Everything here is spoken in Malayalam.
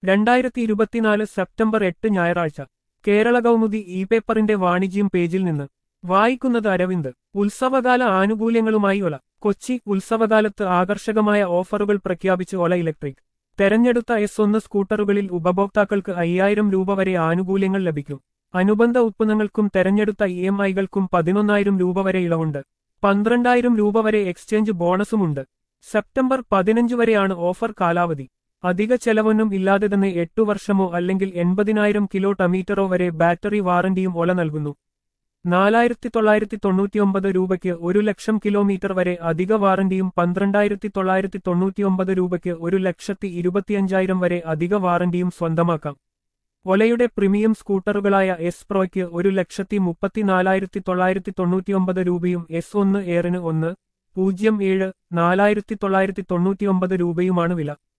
2024 സെപ്റ്റംബർ 8 ഞായറാഴ്ച കേരള കൗമുദി ഇ പേപ്പറിന്റെ വാണിജ്യം പേജിൽ നിന്ന് വായിക്കുന്നത് അരവിന്ദ്. ഉത്സവകാല ആനുകൂല്യങ്ങളുമായി ഒല. കൊച്ചി. ഉത്സവകാലത്ത് ആകർഷകമായ ഓഫറുകൾ പ്രഖ്യാപിച്ച് ഒല ഇലക്ട്രിക്. തെരഞ്ഞെടുത്ത S1 സ്കൂട്ടറുകളിൽ ഉപഭോക്താക്കൾക്ക് 5000 രൂപ വരെ ആനുകൂല്യങ്ങൾ ലഭിക്കും. അനുബന്ധ ഉത്പന്നങ്ങൾക്കും തെരഞ്ഞെടുത്ത EMI-കൾക്കും 11,000 രൂപ വരെ ഇളവുണ്ട്. 12,000 രൂപ വരെ എക്സ്ചേഞ്ച് ബോണസുമുണ്ട്. സെപ്റ്റംബർ 15 വരെയാണ് ഓഫർ കാലാവധി. അധിക ചെലവൊന്നും ഇല്ലാതെ തന്നെ 8 വർഷമോ അല്ലെങ്കിൽ 80,000 കിലോമീറ്ററോ വരെ ബാറ്ററി വാറന്റിയും ഒല നൽകുന്നു. 4,999 രൂപയ്ക്ക് 1,00,000 കിലോമീറ്റർ വരെ അധിക വാറന്റിയും 12,999 രൂപയ്ക്ക് 1,25,000 വരെ അധിക വാറന്റിയും സ്വന്തമാക്കാം. ഒലയുടെ പ്രീമിയം സ്കൂട്ടറുകളായ S Proയ്ക്ക് 1,34,999 രൂപയും S1 എയറിന് 1.07 4,999 രൂപയുമാണ് വില.